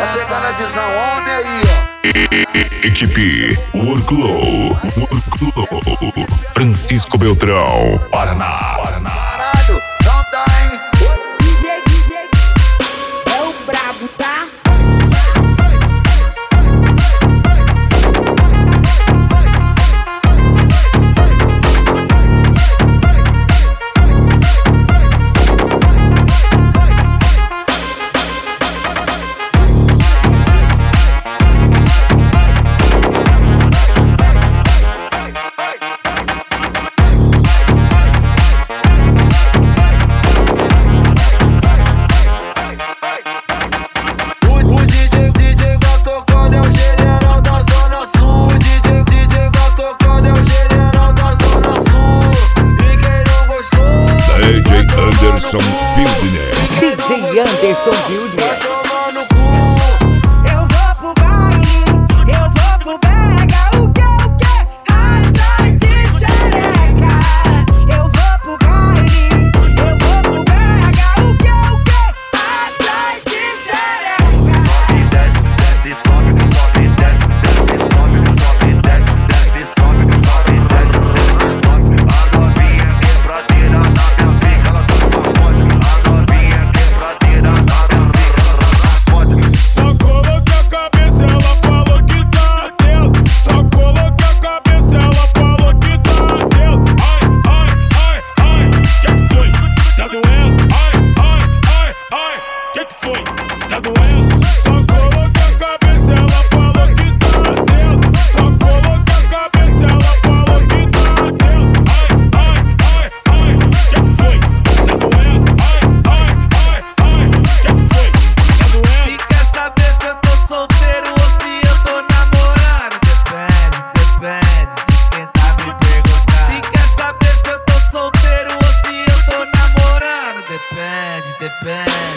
Tá pegando a visão, homem aí, ó. Equipe Worklow, Francisco Beltrão, Paraná. Caralho, não dá, hein? DJ, é o brabo, tá? Anderson Wildner. DJ Anderson Wildner. Eu vou pro baile, eu vou pro pega o que? Atrás de xereca. Eu vou pro baile, eu vou pro pega o que? Atrás de xereca. Sobe, desce, desce, sobe, sobe, desce, desce, sobe, sobe, desce, desce, sobe, sobe, desce, desce, sobe. A novinha quebradeira na minha pica, ela tá só pode. A novinha quebradeira na minha pica, ela tá pode. Só coloquei a cabeça, ela falou que tá atento. Só coloquei a cabeça, ela falou que tá atento. Ai, que foi? Tá doendo? Ai, que foi? Tá doendo? Só coloquei a cabeça, ela falou que tá atento. Só coloquei a cabeça, ela falou que tá atento. Ai, que foi? Tá doendo? Ai, que foi? Tá doendo? E quer saber se eu tô solteiro ou se eu tô namorando? Depende de quem tá me perguntando. E quer saber se eu tô solteiro ou se eu tô namorando? Depende.